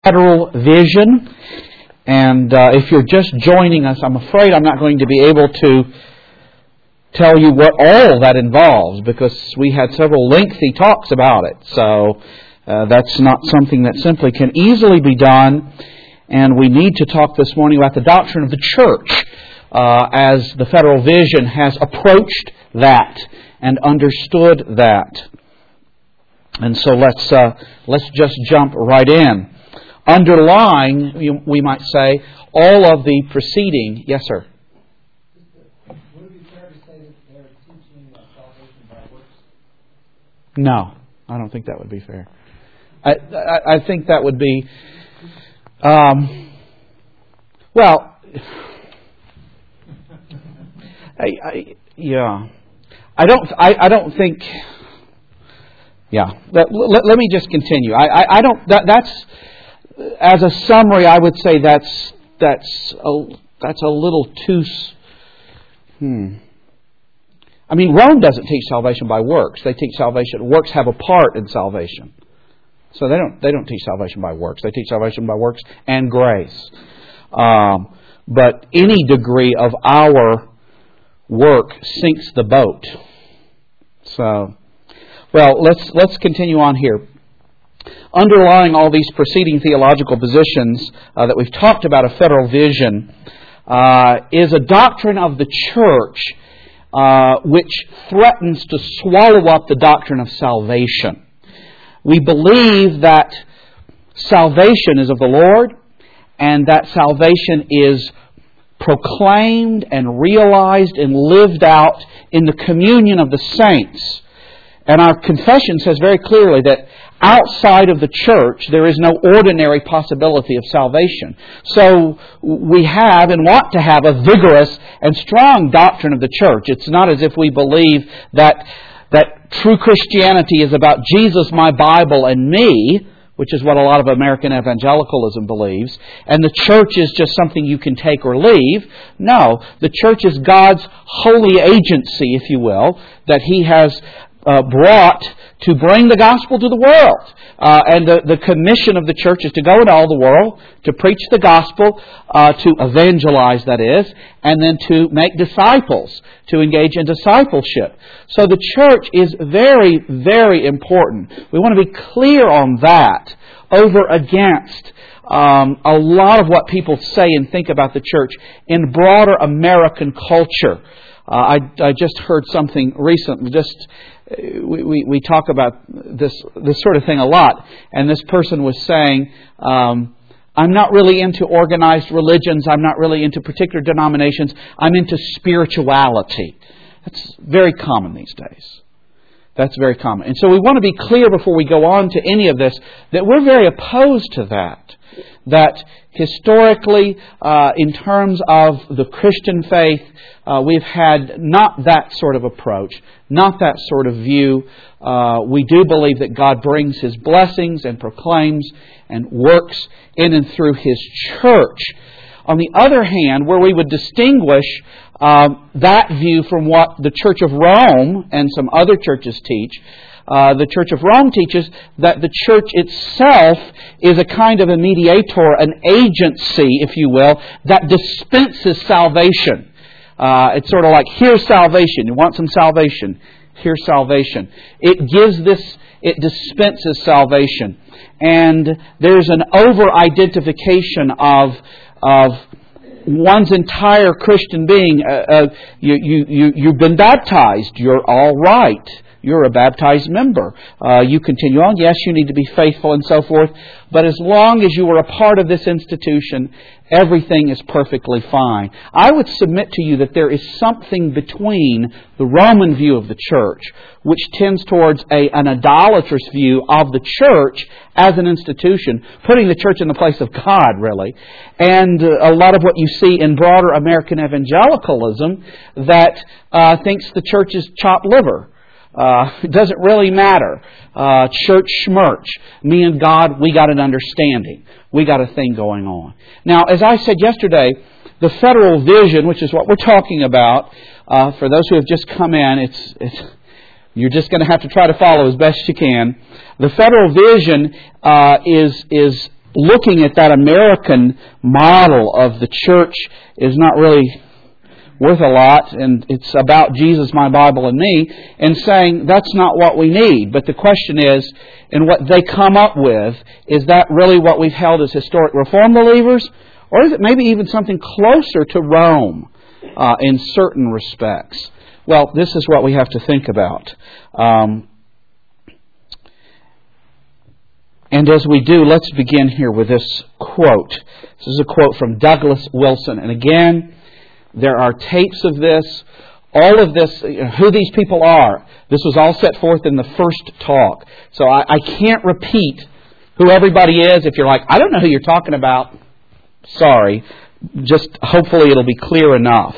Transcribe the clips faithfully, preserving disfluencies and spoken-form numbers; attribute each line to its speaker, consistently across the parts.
Speaker 1: Federal Vision. And uh, if you're just joining us, I'm afraid I'm not going to be able to tell you what all that involves, because we had several lengthy talks about it. So uh, that's not something that simply can easily be done. And we need to talk this morning about the doctrine of the church uh, as the Federal Vision has approached that and understood that. And so let's uh, let's just jump right in. Underlying, we might say, all of the preceding... Yes, sir?
Speaker 2: Would it be fair to say that they're teaching salvation by works?
Speaker 1: No, I don't think that would be fair. I, I, I think that would be... Um, well, I, I, yeah, I don't. I, I don't think. Yeah, let, let, let me just continue. I, I, I don't. That, that's as a summary. I would say that's that's a that's a little too. Hmm. I mean, Rome doesn't teach salvation by works. They teach salvation. Works have a part in salvation. So they don't they don't teach salvation by works. They teach salvation by works and grace. Um, but any degree of our work sinks the boat. So, well, let's let's continue on here. Underlying all these preceding theological positions uh, that we've talked about, a Federal Vision, uh, is a doctrine of the church uh, which threatens to swallow up the doctrine of salvation. We believe that salvation is of the Lord, and that salvation is proclaimed and realized and lived out in the communion of the saints. And our confession says very clearly that outside of the church, there is no ordinary possibility of salvation. So we have and want to have a vigorous and strong doctrine of the church. It's not as if we believe that that true Christianity is about Jesus, my Bible, and me, which is what a lot of American evangelicalism believes, and the church is just something you can take or leave. No, the church is God's holy agency, if you will, that He has uh, brought to bring the gospel to the world. Uh, and the, the commission of the church is to go into all the world, to preach the gospel, uh, to evangelize, that is, and then to make disciples, to engage in discipleship. So the church is very, very important. We want to be clear on that over against um, a lot of what people say and think about the church in broader American culture. Uh, I, I just heard something recently, just... We, we, we talk about this this sort of thing a lot. And this person was saying, um, I'm not really into organized religions. I'm not really into particular denominations. I'm into spirituality. That's very common these days. That's very common. And so we want to be clear before we go on to any of this that we're very opposed to that. That historically, uh, in terms of the Christian faith, uh, we've had not that sort of approach, not that sort of view. Uh, we do believe that God brings His blessings and proclaims and works in and through His church. On the other hand, where we would distinguish um, that view from what the Church of Rome and some other churches teach, Uh, the Church of Rome teaches that the church itself is a kind of a mediator, an agency, if you will, that dispenses salvation. Uh, it's sort of like, here's salvation. You want some salvation? Here's salvation. It gives this, it dispenses salvation. And there's an over-identification of, of one's entire Christian being. Uh, uh, you, you, you, you've been baptized. You're all right. You're a baptized member. Uh, you continue on. Yes, you need to be faithful and so forth. But as long as you are a part of this institution, everything is perfectly fine. I would submit to you that there is something between the Roman view of the church, which tends towards a, an idolatrous view of the church as an institution, putting the church in the place of God, really, and a lot of what you see in broader American evangelicalism that uh, thinks the church is chopped liver. Uh, it doesn't really matter. Uh, church schmirch. Me and God, we got an understanding. We got a thing going on. Now, as I said yesterday, the Federal Vision, which is what we're talking about, uh, for those who have just come in, it's, it's you're just going to have to try to follow as best you can. The Federal Vision uh, is is looking at that American model of the church is not really worth a lot, and it's about Jesus, my Bible, and me, and saying that's not what we need. But the question is, and what they come up with, is that really what we've held as historic Reformed believers? Or is it maybe even something closer to Rome uh, in certain respects? Well, this is what we have to think about. Um, and as we do, let's begin here with this quote. This is a quote from Douglas Wilson. And again, there are tapes of this. All of this, who these people are, this was all set forth in the first talk. So I, I can't repeat who everybody is. If you're like, I don't know who you're talking about, sorry. Just hopefully it'll be clear enough.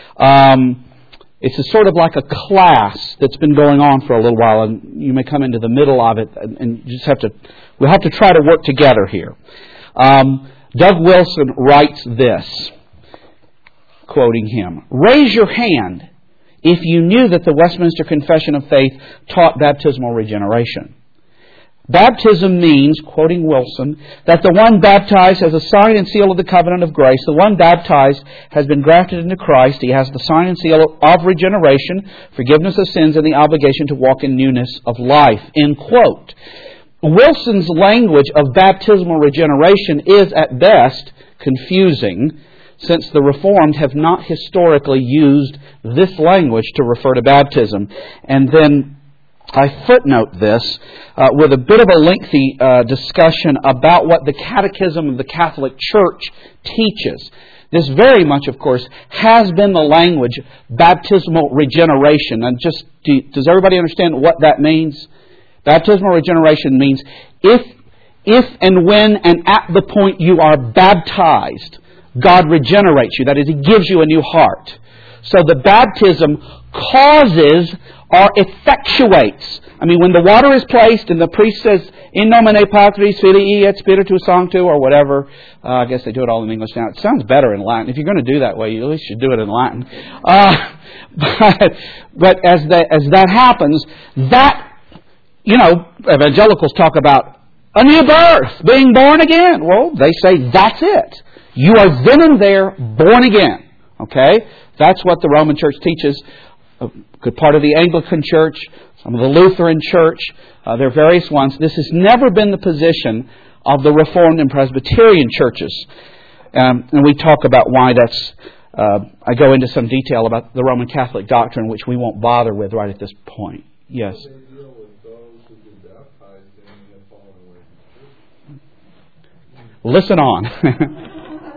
Speaker 1: Um, it's a sort of like a class that's been going on for a little while, and you may come into the middle of it, and, and you just have to, we'll have to try to work together here. Um, Doug Wilson writes this, quoting him, "Raise your hand if you knew that the Westminster Confession of Faith taught baptismal regeneration. Baptism means," quoting Wilson, "that the one baptized has a sign and seal of the covenant of grace. The one baptized has been grafted into Christ. He has the sign and seal of regeneration, forgiveness of sins, and the obligation to walk in newness of life." End quote. Wilson's language of baptismal regeneration is at best confusing, since the Reformed have not historically used this language to refer to baptism. And then I footnote this uh, with a bit of a lengthy uh, discussion about what the Catechism of the Catholic Church teaches. This very much, of course, has been the language, baptismal regeneration. And just, do, does everybody understand what that means? Baptismal regeneration means if, if and when and at the point you are baptized, God regenerates you. That is, He gives you a new heart. So the baptism causes or effectuates. I mean, when the water is placed and the priest says, "In nomine Patris, Filii et Spiritus Sancto," or whatever. Uh, I guess they do it all in English now. It sounds better in Latin. If you're going to do that way, you at least should do it in Latin. Uh, but but as, that, as that happens, that, you know, evangelicals talk about a new birth, being born again. Well, they say that's it. You are then and there born again. Okay? That's what the Roman Church teaches. A good part of the Anglican Church, some of the Lutheran Church, uh, there are various ones. This has never been the position of the Reformed and Presbyterian churches. Um, and we talk about why that's... Uh, I go into some detail about the Roman Catholic doctrine, which we won't bother with right at this point. Yes? Listen on.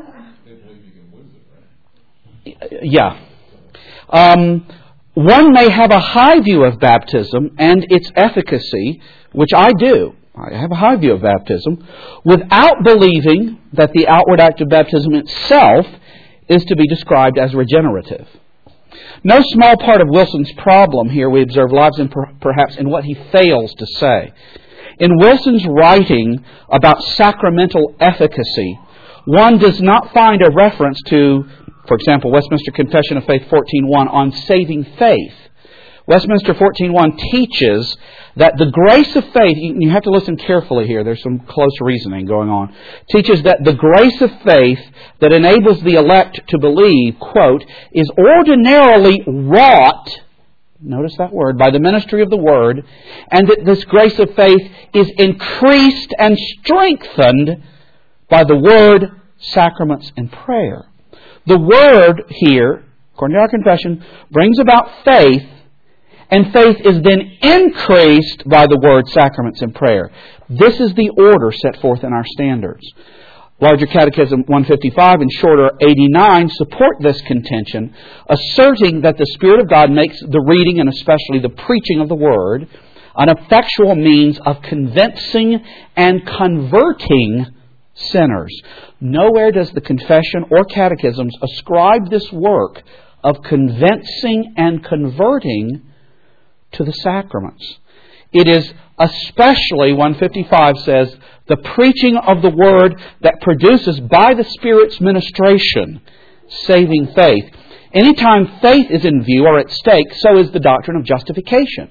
Speaker 1: Yeah. Um, one may have a high view of baptism and its efficacy, which I do. I have a high view of baptism, without believing that the outward act of baptism itself is to be described as regenerative. No small part of Wilson's problem here, we observe, lies in per- perhaps in what he fails to say. In Wilson's writing about sacramental efficacy, one does not find a reference to, for example, Westminster Confession of Faith fourteen one on saving faith. Westminster fourteen one teaches that the grace of faith, you have to listen carefully here, there's some close reasoning going on, teaches that the grace of faith that enables the elect to believe, quote, is ordinarily wrought, notice that word, by the ministry of the Word, and that this grace of faith is increased and strengthened by the Word, sacraments, and prayer. The Word here, according to our confession, brings about faith, and faith is then increased by the Word, sacraments, and prayer. This is the order set forth in our standards. Larger Catechism one fifty-five and Shorter eighty-nine support this contention, asserting that the Spirit of God makes the reading and especially the preaching of the Word an effectual means of convincing and converting sinners. Nowhere does the confession or catechisms ascribe this work of convincing and converting to the sacraments. It is especially, one fifty-five says, the preaching of the Word that produces by the Spirit's ministration saving faith. Anytime faith is in view or at stake, so is the doctrine of justification.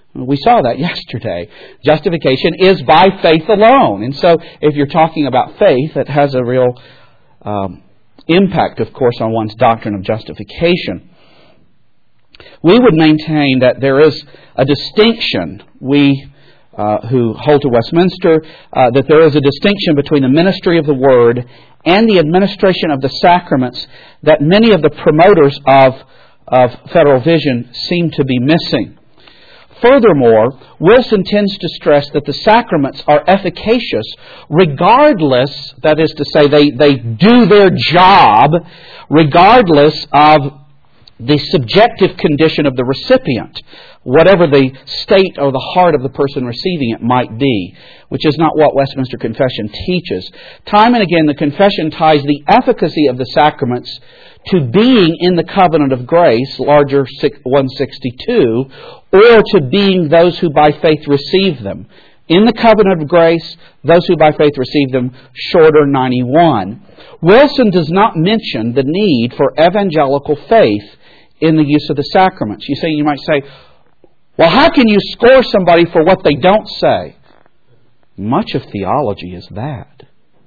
Speaker 1: We saw that yesterday. Justification is by faith alone. And so if you're talking about faith, it has a real um, impact, of course, on one's doctrine of justification. We would maintain that there is a distinction, we uh, who hold to Westminster, uh, that there is a distinction between the ministry of the Word and the administration of the sacraments that many of the promoters of, of Federal Vision seem to be missing. Furthermore, Wilson tends to stress that the sacraments are efficacious regardless, that is to say, they, they do their job regardless of the subjective condition of the recipient, whatever the state or the heart of the person receiving it might be, which is not what Westminster Confession teaches. Time and again, the Confession ties the efficacy of the sacraments to being in the covenant of grace, larger one sixty-two, or to being those who by faith receive them. In the covenant of grace, those who by faith receive them, shorter ninety-one. Wilson does not mention the need for evangelical faith in the use of the sacraments. You say, you might say, well, how can you score somebody for what they don't say? Much of theology is that.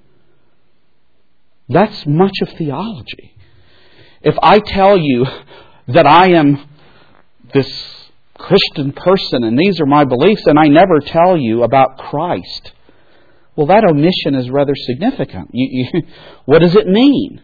Speaker 1: That's much of theology. If I tell you that I am this Christian person and these are my beliefs and I never tell you about Christ, well, that omission is rather significant. You, you, what does it mean?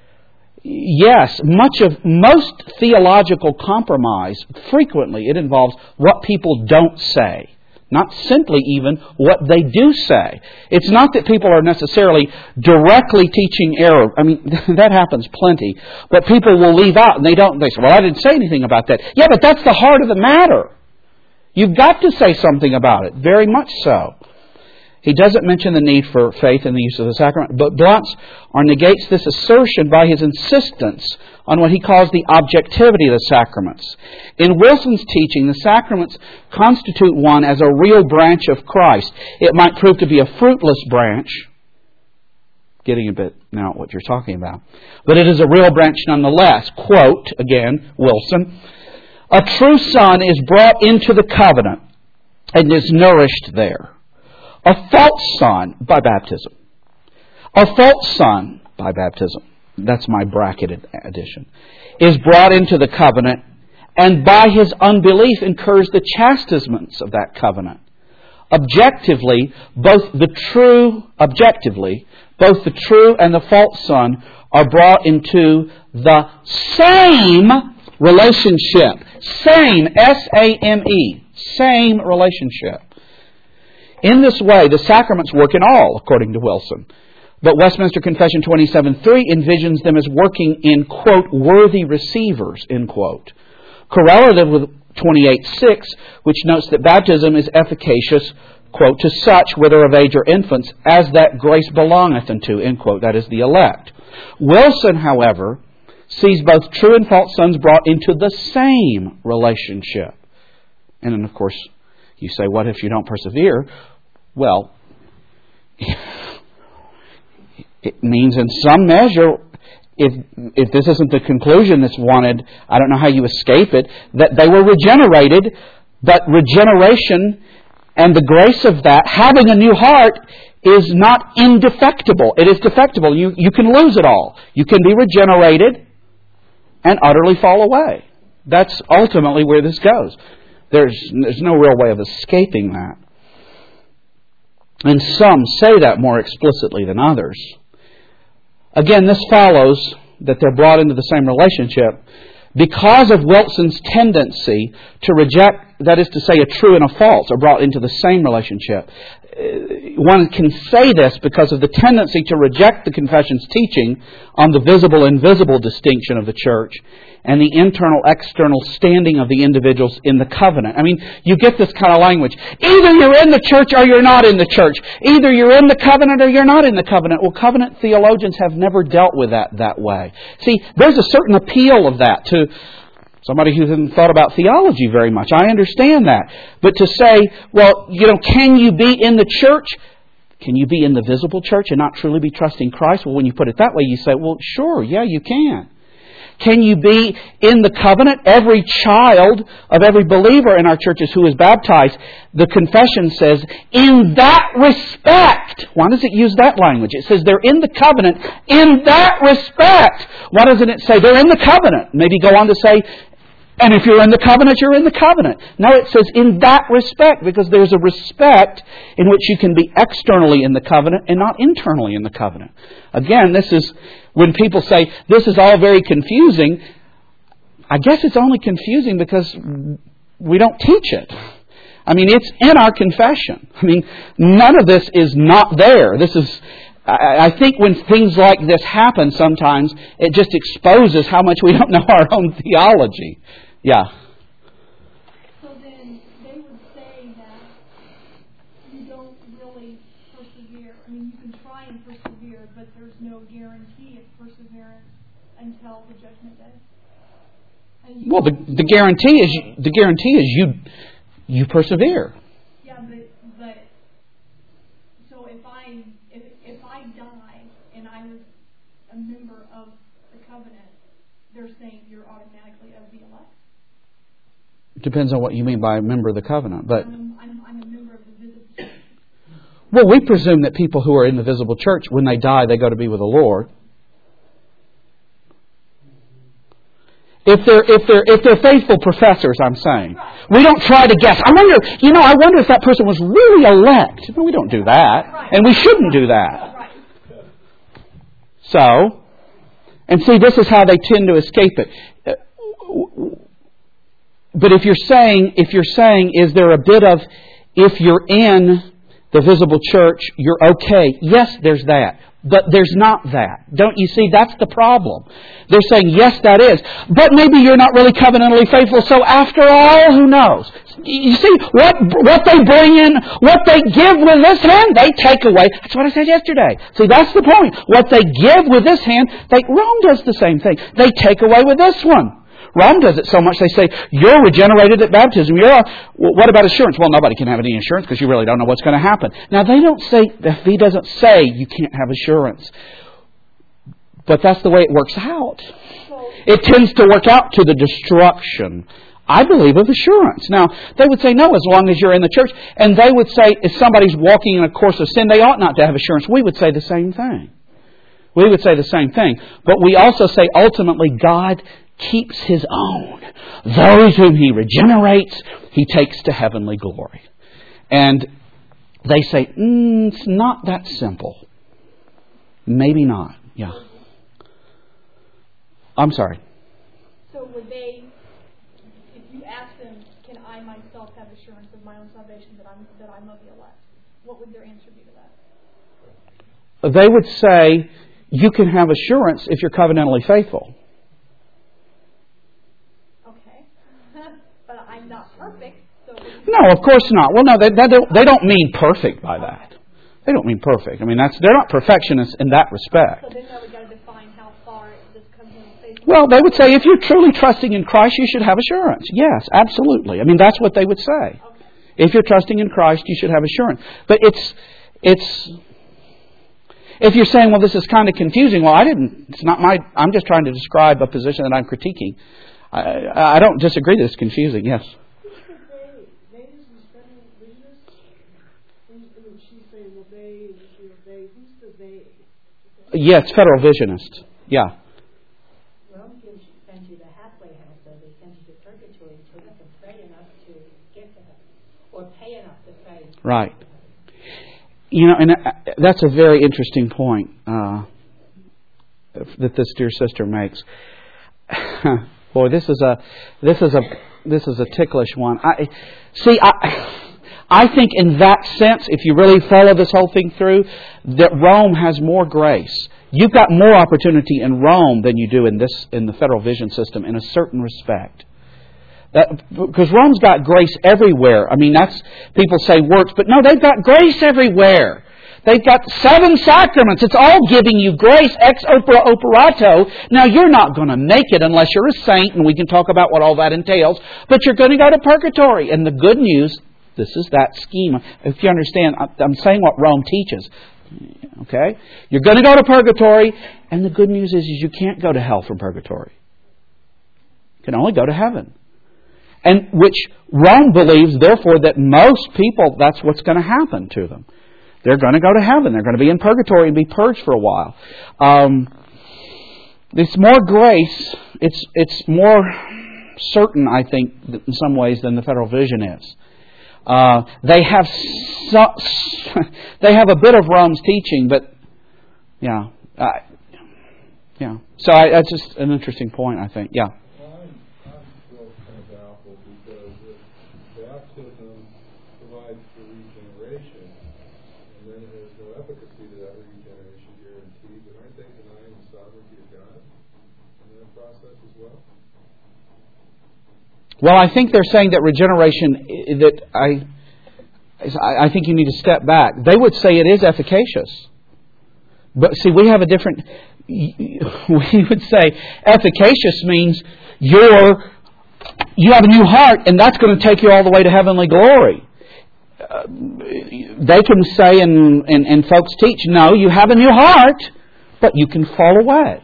Speaker 1: Yes, much of most theological compromise, frequently it involves what people don't say. Not simply even what they do say. It's not that people are necessarily directly teaching error. I mean, that happens plenty. But people will leave out and they don't. They say, well, I didn't say anything about that. Yeah, but that's the heart of the matter. You've got to say something about it. Very much so. He doesn't mention the need for faith in the use of the sacrament, but blunts or negates this assertion by his insistence on what he calls the objectivity of the sacraments. In Wilson's teaching, the sacraments constitute one as a real branch of Christ. It might prove to be a fruitless branch, getting a bit now what you're talking about, but it is a real branch nonetheless. Quote, again, Wilson, "A true son is brought into the covenant and is nourished there. A false son by baptism. A false son by baptism," that's my bracketed addition, "is brought into the covenant and by his unbelief incurs the chastisements of that covenant. Objectively, both the true, objectively, both the true and the false son are brought into the same relationship. Same, S A M E, same relationship. In this way, the sacraments work in all, according to Wilson. But Westminster Confession twenty-seven three envisions them as working in, quote, worthy receivers, end quote. Correlative with twenty-eight six, which notes that baptism is efficacious, quote, to such, whether of age or infants, as that grace belongeth unto, end quote, that is the elect. Wilson, however, sees both true and false sons brought into the same relationship. And then, of course, you say, what if you don't persevere? Well, it means in some measure, if if this isn't the conclusion that's wanted, I don't know how you escape it, that they were regenerated, but regeneration and the grace of that, having a new heart, is not indefectible. It is defectible. You, you can lose it all. You can be regenerated and utterly fall away. That's ultimately where this goes. There's, there's no real way of escaping that. And some say that more explicitly than others. Again, this follows that they're brought into the same relationship because of Wilson's tendency to reject, that is to say, a true and a false are brought into the same relationship. One can say this because of the tendency to reject the Confession's teaching on the visible-invisible distinction of the church and the internal-external standing of the individuals in the covenant. I mean, you get this kind of language. Either you're in the church or you're not in the church. Either you're in the covenant or you're not in the covenant. Well, covenant theologians have never dealt with that that way. See, there's a certain appeal of that to somebody who hasn't thought about theology very much. I understand that. But to say, well, you know, can you be in the church? Can you be in the visible church and not truly be trusting Christ? Well, when you put it that way, you say, well, sure, yeah, you can. Can you be in the covenant? Every child of every believer in our churches who is baptized, the confession says, in that respect. Why does it use that language? It says they're in the covenant in that respect. Why doesn't it say they're in the covenant? Maybe go on to say, and if you're in the covenant, you're in the covenant. No, it says in that respect, because there's a respect in which you can be externally in the covenant and not internally in the covenant. Again, this is when people say, this is all very confusing. I guess it's only confusing because we don't teach it. I mean, it's in our confession. I mean, none of this is not there. This is... I think when things like this happen sometimes, it just exposes how much we don't know our own theology. Yeah.
Speaker 3: So then they would say that you don't really persevere. I mean, you can try and persevere, but there's no guarantee of perseverance until the judgment day.
Speaker 1: Well, the, the guarantee is the guarantee is you you persevere.
Speaker 3: Yeah, but but so if I if if I die and I was a member of the covenant, they're saying you're automatically of the elect.
Speaker 1: Depends on what you mean by a member of the covenant, but
Speaker 3: I'm, I'm, I'm a member of the visible church.
Speaker 1: Well, we presume that people who are in the visible church, when they die, they go to be with the Lord. If they're if they're if they're faithful professors, I'm saying. We don't try to guess. I wonder, you know, I wonder if that person was really elect. No, we don't do that. And we shouldn't do that. So, and see, this is how they tend to escape it. But if you're saying, if you're saying, is there a bit of, if you're in the visible church, you're okay. Yes, there's that. But there's not that. Don't you see? That's the problem. They're saying, yes, that is. But maybe you're not really covenantally faithful. So after all, who knows? You see, what what they bring in, what they give with this hand, they take away. That's what I said yesterday. See, that's the point. What they give with this hand, they, Rome does the same thing. They take away with this one. Rome does it so much they say, you're regenerated at baptism. You're, well, what about assurance? Well, nobody can have any assurance because you really don't know what's going to happen. Now, they don't say, if he doesn't say you can't have assurance. But that's the way it works out. It tends to work out to the destruction, I believe, of assurance. Now, they would say, no, as long as you're in the church. And they would say, if somebody's walking in a course of sin, they ought not to have assurance. We would say the same thing. We would say the same thing. But we also say, ultimately, God keeps His own. Those whom He regenerates, He takes to heavenly glory. And they say, mm, it's not that simple. Maybe not. Yeah. I'm sorry.
Speaker 3: So would they, if you ask them, can I myself have assurance of my own salvation that I'm that I'm of the elect? What would their answer be to that?
Speaker 1: They would say, you can have assurance if you're covenantally faithful.
Speaker 3: But I'm not perfect. So
Speaker 1: no, of course not. Well, no, they, they don't. They don't mean perfect by that. They don't mean perfect. I mean, that's they're not perfectionists in that respect.
Speaker 3: So then, now we got to define how far this comes in faith.
Speaker 1: Well, they would say if you're truly trusting in Christ, you should have assurance. Yes, absolutely. I mean, that's what they would say.
Speaker 3: Okay.
Speaker 1: If you're trusting in Christ, you should have assurance. But it's it's. If you're saying, well, this is kind of confusing. Well, I didn't. It's not my. I'm just trying to describe a position that I'm critiquing. I, I don't disagree that it's confusing, yes.
Speaker 4: Who's the they? They is the federal business? And she's saying, well, they, you know, they. Who's the they?
Speaker 1: Yes, federal visionist. Yeah.
Speaker 5: Rome gives you, sends you the halfway house, though. They send you to purgatory until you can pray enough to get to heaven. Or pay enough to pray.
Speaker 1: Right. You know, and that's a very interesting point uh, that this dear sister makes. Boy, this is a this is a this is a ticklish one. I see. I I think in that sense, if you really follow this whole thing through, that Rome has more grace. You've got more opportunity in Rome than you do in this in the federal vision system in a certain respect. That, because Rome's got grace everywhere. I mean, that's people say works, but no, they've got grace everywhere. They've got seven sacraments. It's all giving you grace, ex opere operato. Now, you're not going to make it unless you're a saint, and we can talk about what all that entails, but you're going to go to purgatory. And the good news, this is that scheme. If you understand, I'm saying what Rome teaches. Okay? You're going to go to purgatory, and the good news is, is you can't go to hell from purgatory. can only go to heaven. And which Rome believes, therefore, that most people, that's what's going to happen to them. They're going to go to heaven. They're going to be in purgatory and be purged for a while. Um, it's more grace. It's it's more certain, I think, in some ways, than the Federal Vision is. Uh, they have so, they have a bit of Rome's teaching, but yeah, uh, yeah. So I, that's just an interesting point, I think. Yeah.
Speaker 6: Well, I'm, I'm still kind of baffled because if baptism provides for regeneration, and then there's no efficacy to that regeneration guaranteed, but aren't they denying the sovereignty of God in that process as well?
Speaker 1: Well, I think they're saying that regeneration, that I, I think you need to step back. They would say it is efficacious. But see, we have a different, we would say efficacious means you're, you have a new heart and that's going to take you all the way to heavenly glory. Uh, they can say, and, and, and folks teach, no, you have a new heart, but you can fall away.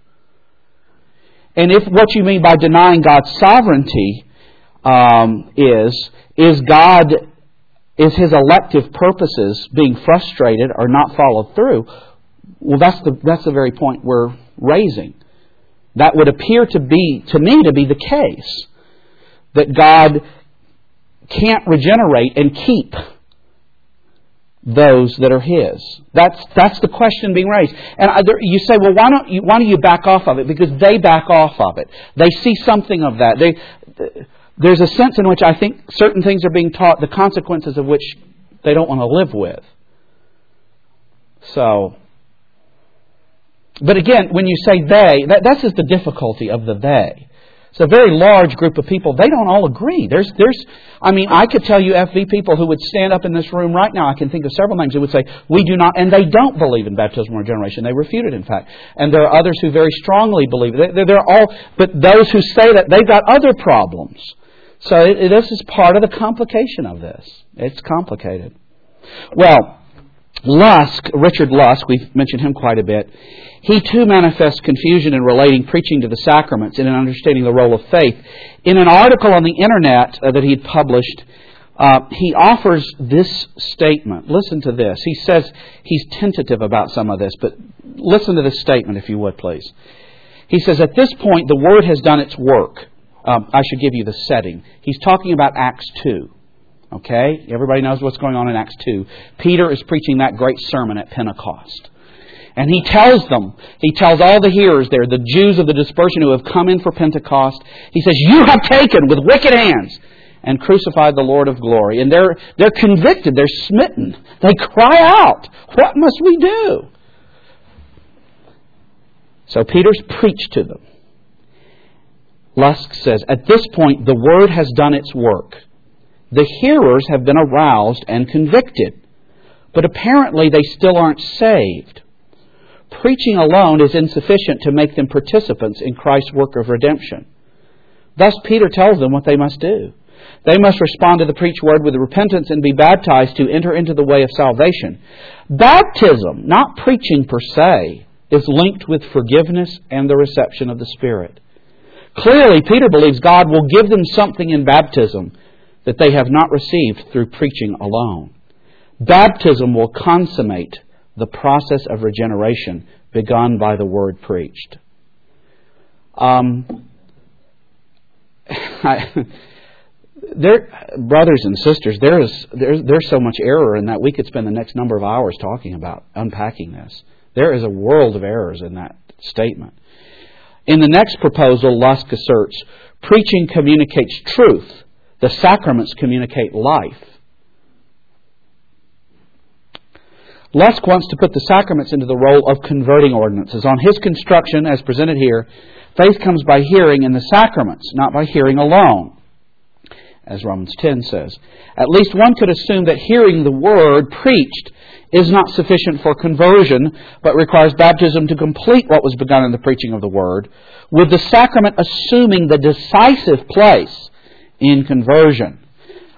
Speaker 1: And if what you mean by denying God's sovereignty um, is, is God, is His elective purposes being frustrated or not followed through, well, that's the that's the very point we're raising. That would appear to be, to me, to be the case. That God can't regenerate and keep those that are His. That's that's the question being raised. And I, there, you say, well, why don't you why don't you back off of it? Because they back off of it. They see something of that. They, there's a sense in which I think certain things are being taught, the consequences of which they don't want to live with. So, but again, when you say they, that, that's just the difficulty of the they. It's a very large group of people. They don't all agree. There's, there's. I mean, I could tell you F V people who would stand up in this room right now. I can think of several names who would say, we do not, and they don't believe in baptismal regeneration. They refute it, in fact. And there are others who very strongly believe it. They're, they're all, but those who say that, they've got other problems. So it, it, this is part of the complication of this. It's complicated. Well, Lusk, Richard Lusk, we've mentioned him quite a bit. He too manifests confusion in relating preaching to the sacraments and in understanding the role of faith. In an article on the internet uh, that he had published, uh, he offers this statement. Listen to this. He says he's tentative about some of this, but listen to this statement if you would, please. He says, at this point, the Word has done its work. Um, I should give you the setting. He's talking about Acts two. Okay? Everybody knows what's going on in Acts two. Peter is preaching that great sermon at Pentecost. And he tells them, he tells all the hearers there, the Jews of the dispersion who have come in for Pentecost, he says, you have taken with wicked hands and crucified the Lord of glory. And they're, they're convicted, they're smitten. They cry out, what must we do? So Peter's preached to them. Lusk says, at this point, the Word has done its work. The hearers have been aroused and convicted, but apparently they still aren't saved. Preaching alone is insufficient to make them participants in Christ's work of redemption. Thus, Peter tells them what they must do. They must respond to the preached word with repentance and be baptized to enter into the way of salvation. Baptism, not preaching per se, is linked with forgiveness and the reception of the Spirit. Clearly, Peter believes God will give them something in baptism that they have not received through preaching alone. Baptism will consummate the process of regeneration begun by the word preached. Um, I, there, brothers and sisters, there is there's, there's so much error in that we could spend the next number of hours talking about unpacking this. There is a world of errors in that statement. In the next proposal, Lusk asserts, preaching communicates truth. The sacraments communicate life. Lusk wants to put the sacraments into the role of converting ordinances. On his construction, as presented here, faith comes by hearing in the sacraments, not by hearing alone, as Romans ten says. At least one could assume that hearing the Word preached is not sufficient for conversion, but requires baptism to complete what was begun in the preaching of the Word, with the sacrament assuming the decisive place in conversion.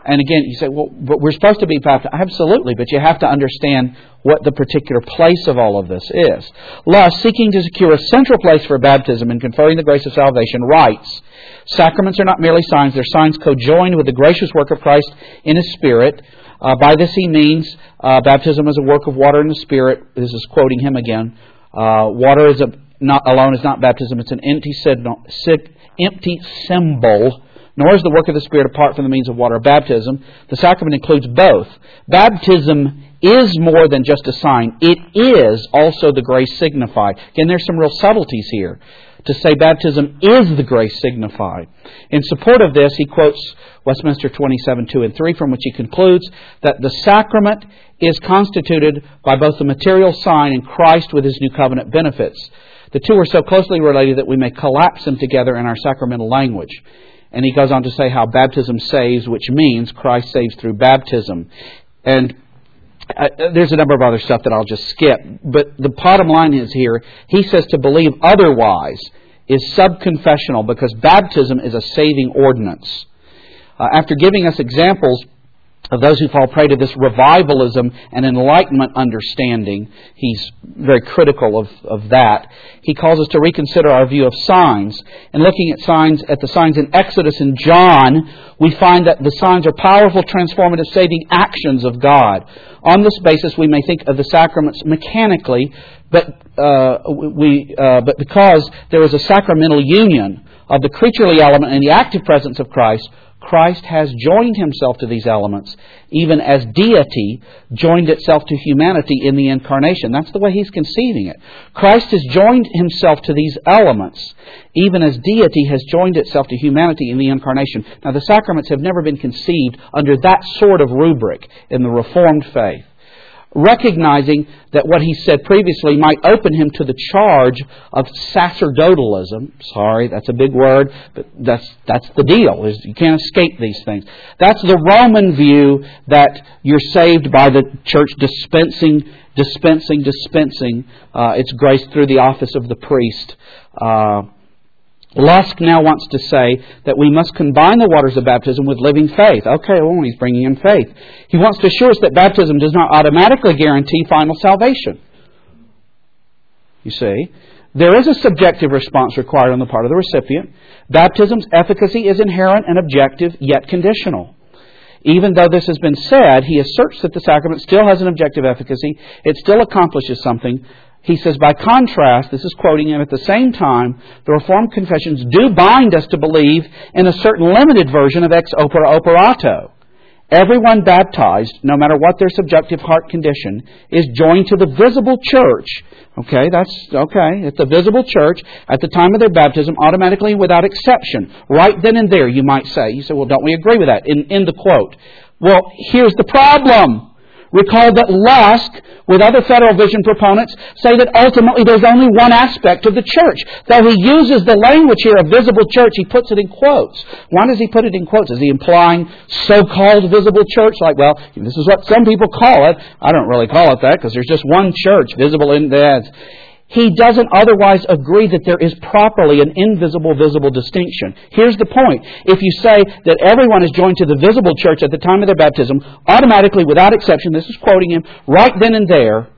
Speaker 1: And again, you say, well, but we're supposed to be baptized. Absolutely, but you have to understand what the particular place of all of this is. Lust, seeking to secure a central place for baptism and conferring the grace of salvation, writes, sacraments are not merely signs, they're signs cojoined with the gracious work of Christ in His Spirit. Uh, by this he means uh, baptism is a work of water and the Spirit. This is quoting him again. Uh, water is a, not alone is not baptism. It's an empty, signal, sig, empty symbol, nor is the work of the Spirit apart from the means of water baptism. The sacrament includes both. Baptism is more than just a sign. It is also the grace signified. Again, there's some real subtleties here. To say baptism is the grace signified. In support of this, he quotes Westminster twenty-seven, two and three, from which he concludes that the sacrament is constituted by both the material sign and Christ with His new covenant benefits. The two are so closely related that we may collapse them together in our sacramental language. And he goes on to say how baptism saves, which means Christ saves through baptism. And Uh, there's a number of other stuff that I'll just skip. But the bottom line is here, he says to believe otherwise is subconfessional because baptism is a saving ordinance. Uh, after giving us examples of those who fall prey to this revivalism and enlightenment understanding, he's very critical of, of that. He calls us to reconsider our view of signs. And looking at signs, at the signs in Exodus and John, we find that the signs are powerful, transformative, saving actions of God. On this basis, we may think of the sacraments mechanically, but uh, we uh, but because there is a sacramental union of the creaturely element and the active presence of Christ, Christ has joined Himself to these elements, even as deity joined itself to humanity in the incarnation. That's the way He's conceiving it. Christ has joined Himself to these elements, even as deity has joined itself to humanity in the incarnation. Now, the sacraments have never been conceived under that sort of rubric in the Reformed faith. Recognizing that what he said previously might open him to the charge of sacerdotalism. Sorry, that's a big word, but that's that's the deal. Is you can't escape these things. That's the Roman view that you're saved by the church dispensing, dispensing, dispensing uh, its grace through the office of the priest. Uh, Lusk now wants to say that we must combine the waters of baptism with living faith. Okay, well, he's bringing in faith. He wants to assure us that baptism does not automatically guarantee final salvation. You see, there is a subjective response required on the part of the recipient. Baptism's efficacy is inherent and objective, yet conditional. Even though this has been said, he asserts that the sacrament still has an objective efficacy. It still accomplishes something. He says, by contrast, this is quoting him, at the same time, the Reformed confessions do bind us to believe in a certain limited version of ex opere operato. Everyone baptized, no matter what their subjective heart condition, is joined to the visible church. Okay, that's okay. It's the visible church at the time of their baptism, automatically and without exception. Right then and there, you might say. You say, well, don't we agree with that? In, in the quote. Well, here's the problem. Recall that Lusk, with other Federal Vision proponents, say that ultimately there's only one aspect of the church. Though he uses the language here of visible church, he puts it in quotes. Why does he put it in quotes? Is he implying so-called visible church? Like, well, this is what some people call it. I don't really call it that because there's just one church visible in that. He doesn't otherwise agree that there is properly an invisible-visible distinction. Here's the point. If you say that everyone is joined to the visible church at the time of their baptism, automatically, without exception, this is quoting him, right then and there,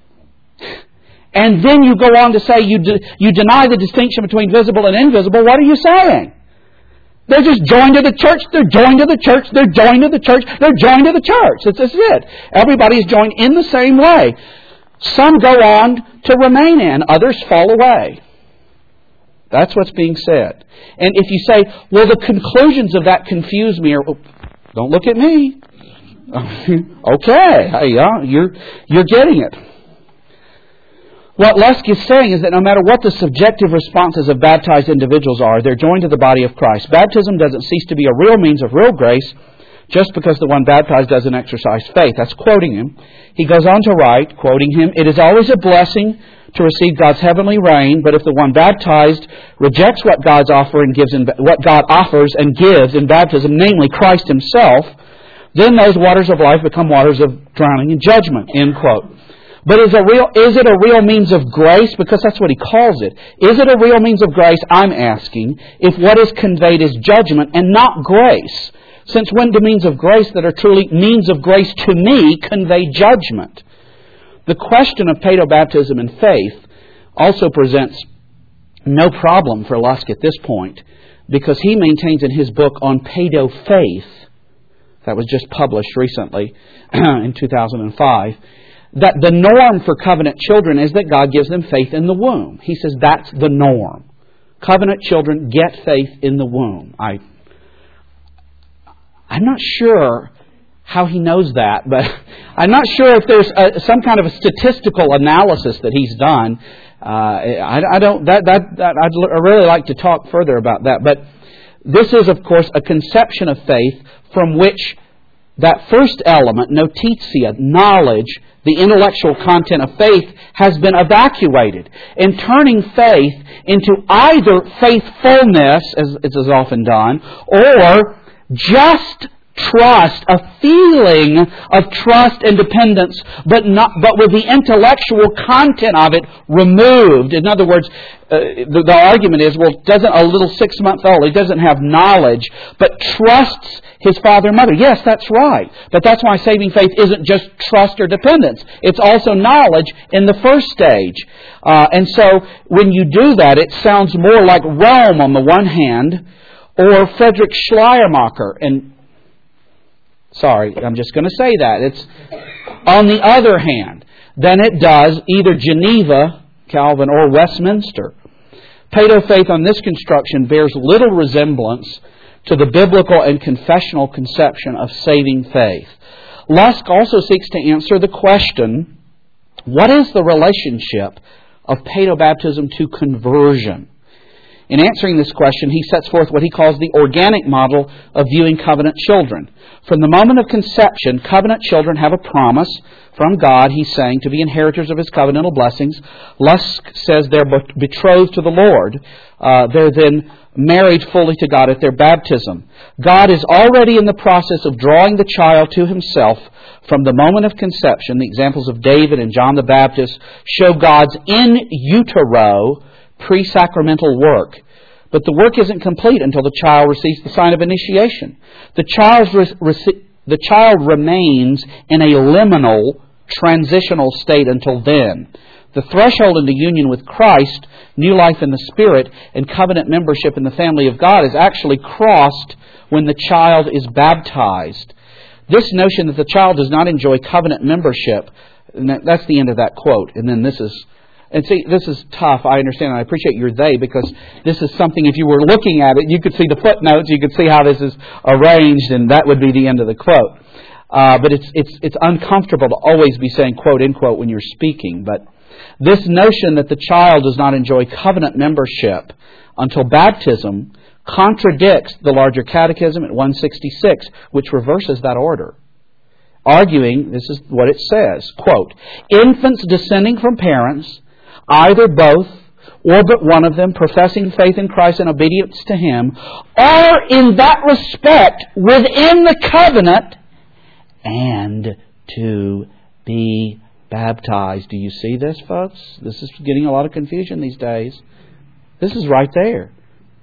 Speaker 1: and then you go on to say you de- you deny the distinction between visible and invisible, what are you saying? They're just joined to the church, they're joined to the church, they're joined to the church, they're joined to the church. That's, that's it. Everybody's joined in the same way. Some go on to remain in, others fall away. That's what's being said. And if you say, well, the conclusions of that confuse me, or don't look at me. Okay, yeah, you're, you're getting it. What Lusk is saying is that no matter what the subjective responses of baptized individuals are, they're joined to the body of Christ. Baptism doesn't cease to be a real means of real grace just because the one baptized doesn't exercise faith. That's quoting him. He goes on to write, quoting him, it is always a blessing to receive God's heavenly rain, but if the one baptized rejects what God's offer and gives in, what God offers and gives in baptism, namely Christ Himself, then those waters of life become waters of drowning and judgment. End quote. But is a real is it a real means of grace? Because that's what he calls it. Is it a real means of grace? I'm asking, if what is conveyed is judgment and not grace. Since when do means of grace that are truly means of grace to me convey judgment? The question of paedobaptism and faith also presents no problem for Lusk at this point, because he maintains in his book on paedo-faith, that was just published recently in two thousand five, that the norm for covenant children is that God gives them faith in the womb. He says that's the norm. Covenant children get faith in the womb. I, I'm not sure how he knows that, but I'm not sure if there's a, some kind of a statistical analysis that he's done. Uh, I, I don't. That, that that I'd l- really like to talk further about that. But this is, of course, a conception of faith from which that first element, notitia, knowledge, the intellectual content of faith, has been evacuated, and turning faith into either faithfulness, as it is often done, or just trust, a feeling of trust and dependence, but not, but with the intellectual content of it removed. In other words, uh, the, the argument is, well, doesn't a little six-month-old, he doesn't have knowledge, but trusts his father and mother. Yes, that's right. But that's why saving faith isn't just trust or dependence. It's also knowledge in the first stage. Uh, and so when you do that, it sounds more like Rome on the one hand, or Friedrich Schleiermacher. And sorry, I'm just going to say that. It's on the other hand than it does either Geneva, Calvin, or Westminster. Paedo-faith on this construction bears little resemblance to the biblical and confessional conception of saving faith. Lusk also seeks to answer the question, what is the relationship of paedobaptism to conversion? In answering this question, he sets forth what he calls the organic model of viewing covenant children. From the moment of conception, covenant children have a promise from God, he's saying, to be inheritors of His covenantal blessings. Lusk says they're betrothed to the Lord. Uh, they're then married fully to God at their baptism. God is already in the process of drawing the child to Himself from the moment of conception. The examples of David and John the Baptist show God's in utero pre-sacramental work. But the work isn't complete until the child receives the sign of initiation. The child's re- rece- the child remains in a liminal, transitional state until then. The threshold into union with Christ, new life in the Spirit, and covenant membership in the family of God is actually crossed when the child is baptized. This notion that the child does not enjoy covenant membership, and that, that's the end of that quote. And then this is, and see, this is tough, I understand, and I appreciate your they, because this is something, if you were looking at it, you could see the footnotes, you could see how this is arranged, and that would be the end of the quote. Uh, but it's it's it's uncomfortable to always be saying quote, end quote, when you're speaking. But this notion that the child does not enjoy covenant membership until baptism contradicts the larger catechism at one sixty-six, which reverses that order. Arguing, this is what it says, quote, infants descending from parents, either both or but one of them, professing faith in Christ and obedience to Him, are in that respect within the covenant and to be baptized. Do you see this, folks? This is getting a lot of confusion these days. This is right there.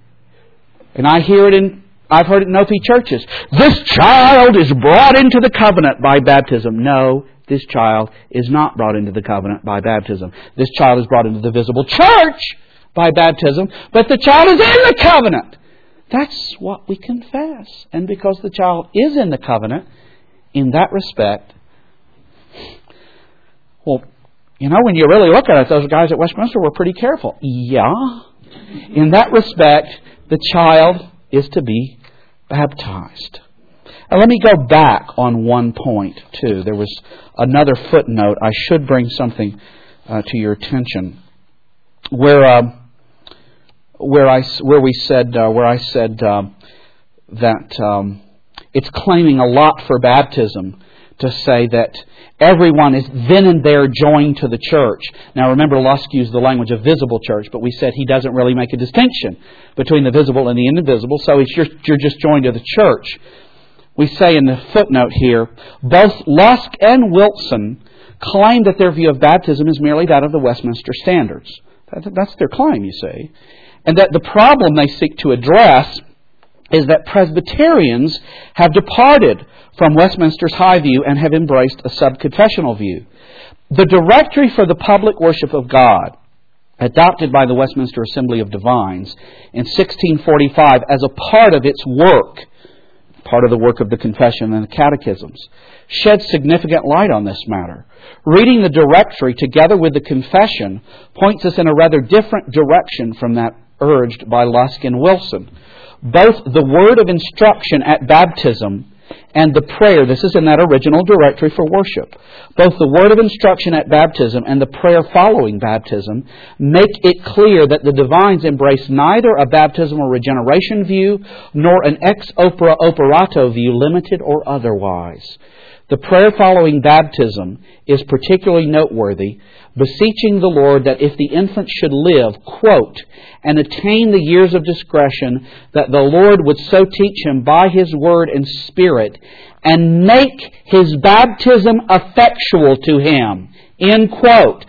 Speaker 1: And I hear it in, I've heard it in O P churches. This child is brought into the covenant by baptism. No, this child is not brought into the covenant by baptism. This child is brought into the visible church by baptism, but the child is in the covenant. That's what we confess. And because the child is in the covenant, in that respect, well, you know, when you really look at it, those guys at Westminster were pretty careful. Yeah. In that respect, the child is to be baptized. Now, let me go back on one point, too. There was another footnote. I should bring something uh, to your attention. Where uh, where I where we said uh, where I said uh, that um, it's claiming a lot for baptism to say that everyone is then and there joined to the church. Now remember, Lusk used the language of visible church, but we said he doesn't really make a distinction between the visible and the invisible, so it's just, you're just joined to the church. We say in the footnote here, both Lusk and Wilson claim that their view of baptism is merely that of the Westminster Standards. That's their claim, you see. And that the problem they seek to address is that Presbyterians have departed from Westminster's high view and have embraced a sub-confessional view. The Directory for the Public Worship of God, adopted by the Westminster Assembly of Divines in sixteen forty-five as a part of its work, part of the work of the Confession and the Catechisms, sheds significant light on this matter. Reading the Directory together with the Confession points us in a rather different direction from that urged by Lusk and Wilson. Both the word of instruction at baptism and the prayer, this is in that original Directory for Worship, both the word of instruction at baptism and the prayer following baptism make it clear that the Divines embrace neither a baptismal regeneration view nor an ex opere operato view, limited or otherwise. The prayer following baptism is particularly noteworthy, beseeching the Lord that if the infant should live, quote, and attain the years of discretion, that the Lord would so teach him by His word and Spirit, and make His baptism effectual to him, end quote.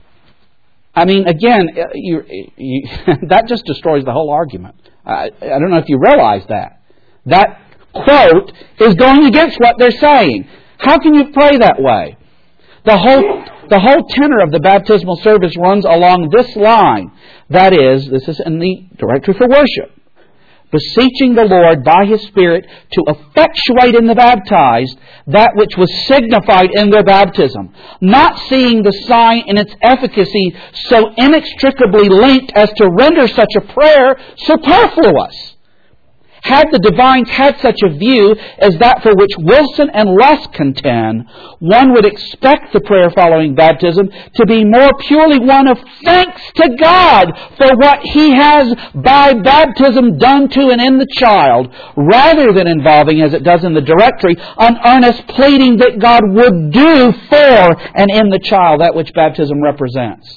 Speaker 1: I mean, again, you, you, that just destroys the whole argument. I, I don't know if you realize that. That quote is going against what they're saying. How can you pray that way? The whole the whole tenor of the baptismal service runs along this line. That is, this is in the Directory for Worship. Beseeching the Lord by His Spirit to effectuate in the baptized that which was signified in their baptism. Not seeing the sign and its efficacy so inextricably linked as to render such a prayer superfluous. Had the Divines had such a view as that for which Wilson and Lusk contend, one would expect the prayer following baptism to be more purely one of thanks to God for what He has by baptism done to and in the child, rather than involving, as it does in the Directory, an earnest pleading that God would do for and in the child that which baptism represents.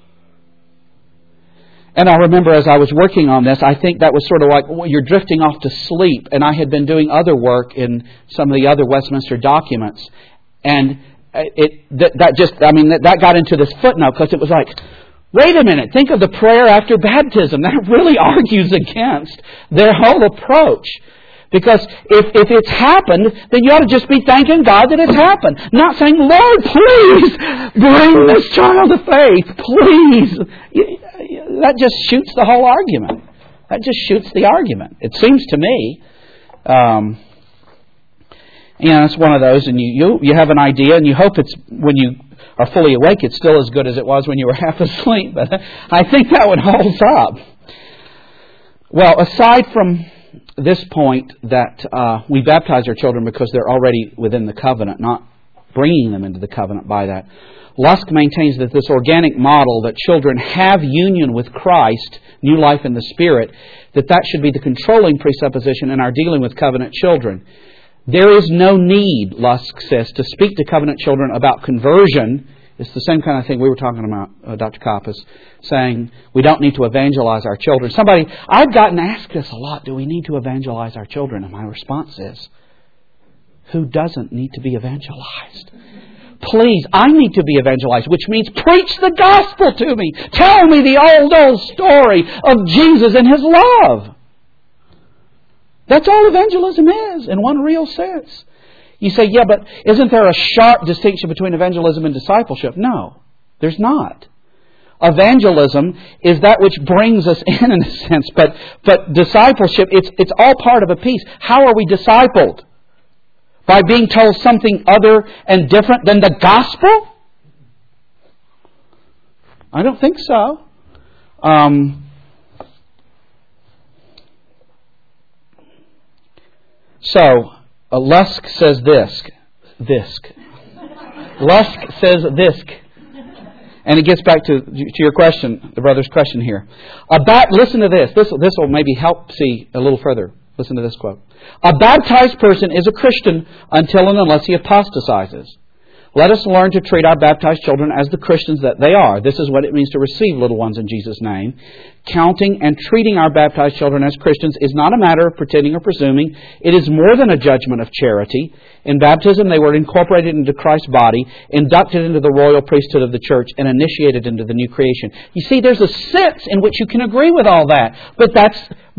Speaker 1: And I remember as I was working on this, I think that was sort of like, well, you're drifting off to sleep. And I had been doing other work in some of the other Westminster documents. And it that, that just, I mean, that, that got into this footnote because it was like, wait a minute, think of the prayer after baptism. That really argues against their whole approach. Because if, if it's happened, then you ought to just be thanking God that it's happened. Not saying, Lord, please bring this child to faith. Please. That just shoots the whole argument. That just shoots the argument. It seems to me. Um, you know, it's one of those, and you, you, you have an idea, and you hope it's, when you are fully awake, it's still as good as it was when you were half asleep. But I think that one holds up. Well, aside from this point that uh, we baptize our children because they're already within the covenant, not bringing them into the covenant by that, Lusk maintains that this organic model that children have union with Christ, new life in the Spirit, that that should be the controlling presupposition in our dealing with covenant children. There is no need, Lusk says, to speak to covenant children about conversion. It's the same kind of thing we were talking about, uh, Doctor Koppas, saying we don't need to evangelize our children. Somebody, I've gotten asked this a lot, do we need to evangelize our children? And my response is, who doesn't need to be evangelized? Please, I need to be evangelized, which means preach the gospel to me. Tell me the old, old story of Jesus and His love. That's all evangelism is, in one real sense. You say, yeah, but isn't there a sharp distinction between evangelism and discipleship? No, there's not. Evangelism is that which brings us in, in a sense, but but discipleship, it's it's all part of a piece. How are we discipled? By being told something other and different than the gospel? I don't think so. Um, so, uh, Lusk says this. This. Lusk says this. And it gets back to, to your question, the brother's question here. About, listen to this. This this will maybe help see a little further. Listen to this quote. A baptized person is a Christian until and unless he apostatizes. Let us learn to treat our baptized children as the Christians that they are. This is what it means to receive little ones in Jesus' name. Counting and treating our baptized children as Christians is not a matter of pretending or presuming. It is more than a judgment of charity. In baptism, they were incorporated into Christ's body, inducted into the royal priesthood of the church, and initiated into the new creation. You see, there's a sense in which you can agree with all that. But that's, but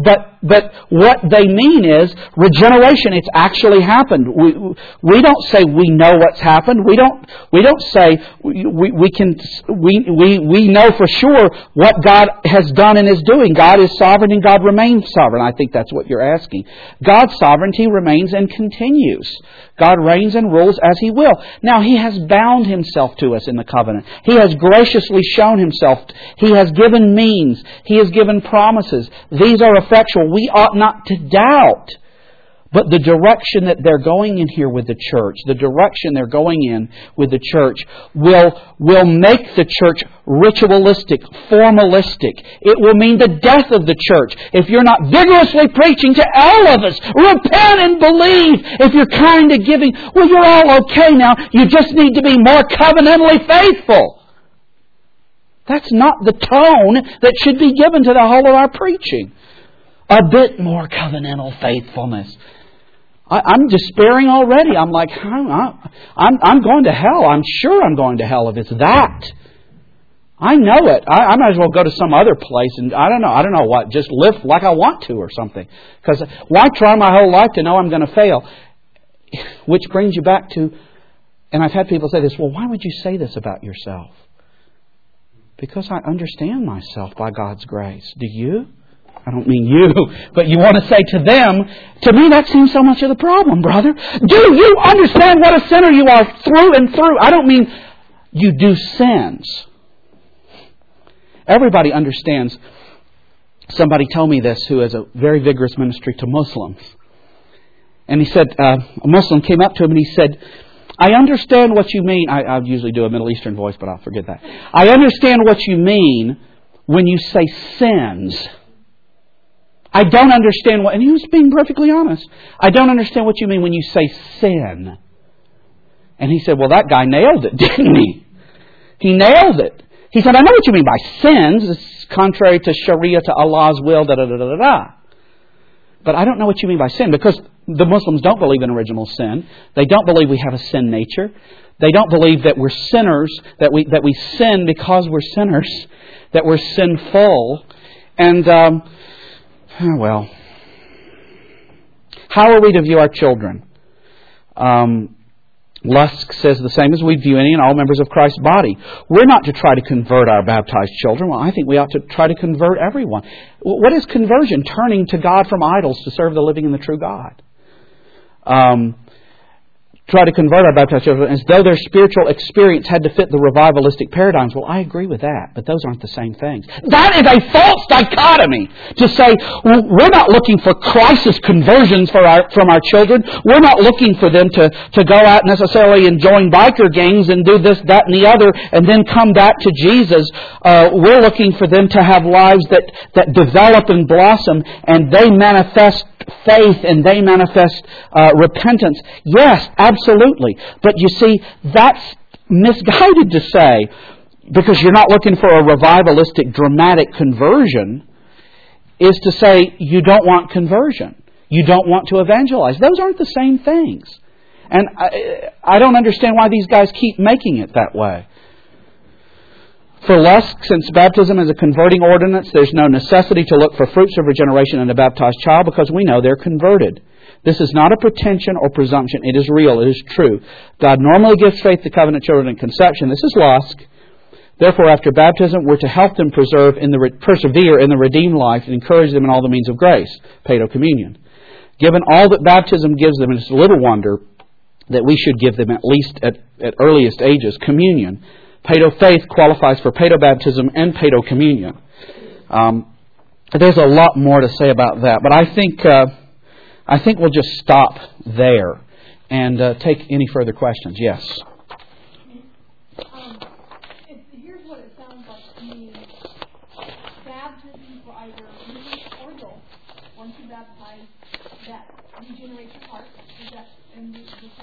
Speaker 1: But what they mean is regeneration. It's actually happened. We we don't say we know what's happened. We don't we don't say we we can we we we know for sure what God has done and is doing. God is sovereign and God remains sovereign. I think that's what you're asking. God's sovereignty remains and continues. God reigns and rules as He will. Now, He has bound Himself to us in the covenant. He has graciously shown Himself. He has given means. He has given promises. These are effectual. We ought not to doubt. But the direction that they're going in here with the church, the direction they're going in with the church will, will make the church ritualistic, formalistic. It will mean the death of the church. If you're not vigorously preaching to all of us, repent and believe. If you're kind of giving, well, you're all okay now. You just need to be more covenantally faithful. That's not the tone that should be given to the whole of our preaching. A bit more covenantal faithfulness. I, I'm despairing already. I'm like, I'm, I'm, I'm going to hell. I'm sure I'm going to hell if it's that. I know it. I, I might as well go to some other place and I don't know. I don't know what. Just live like I want to or something. Because why try my whole life to know I'm going to fail? Which brings you back to, and I've had people say this, well, why would you say this about yourself? Because I understand myself by God's grace. Do you? I don't mean you, but you want to say to them, to me that seems so much of the problem, brother. Do you understand what a sinner you are through and through? I don't mean you do sins. Everybody understands. Somebody told me this who has a very vigorous ministry to Muslims. And he said, uh, a Muslim came up to him and he said, I understand what you mean. I, I usually do a Middle Eastern voice, but I'll forget that. I understand what you mean when you say sins. I don't understand what, and he was being perfectly honest. I don't understand what you mean when you say sin. And he said, well, that guy nailed it, didn't he? He nailed it. He said, I know what you mean by sins. It's contrary to Sharia, to Allah's will, da da da da da. But I don't know what you mean by sin, because the Muslims don't believe in original sin. They don't believe we have a sin nature. They don't believe that we're sinners, that we that we sin because we're sinners, that we're sinful. And, um, well, how are we to view our children? Um, Lusk says the same as we view any and all members of Christ's body. We're not to try to convert our baptized children. Well, I think we ought to try to convert everyone. What is conversion? Turning to God from idols to serve the living and the true God. Um, try to convert our baptized children as though their spiritual experience had to fit the revivalistic paradigms. Well, I agree with that, but those aren't the same things. That is a false dichotomy to say we're not looking for crisis conversions for our, from our children. We're not looking for them to, to go out necessarily and join biker gangs and do this, that, and the other and then come back to Jesus. Uh, we're looking for them to have lives that, that develop and blossom and they manifest faith and they manifest uh, repentance. Yes, absolutely. But you see, that's misguided to say, because you're not looking for a revivalistic, dramatic conversion, is to say you don't want conversion. You don't want to evangelize. Those aren't the same things. And I, I don't understand why these guys keep making it that way. For Lusk, since baptism is a converting ordinance, there's no necessity to look for fruits of regeneration in a baptized child because we know they're converted. This is not a pretension or presumption. It is real. It is true. God normally gives faith to covenant children in conception. This is Lusk. Therefore, after baptism, we're to help them preserve in the persevere in the redeemed life and encourage them in all the means of grace, paedo communion. Given all that baptism gives them, it's little wonder that we should give them, at least at, at earliest ages, communion. Paedo faith qualifies for paedo baptism and paedo communion. Um, there's a lot more to say about that, but I think uh, I think we'll just stop there and uh, take any further questions. Yes.
Speaker 3: Um, it, here's what it sounds like to me: baptism for either youth or adults. Once you baptize, that regenerates your heart. Is that and the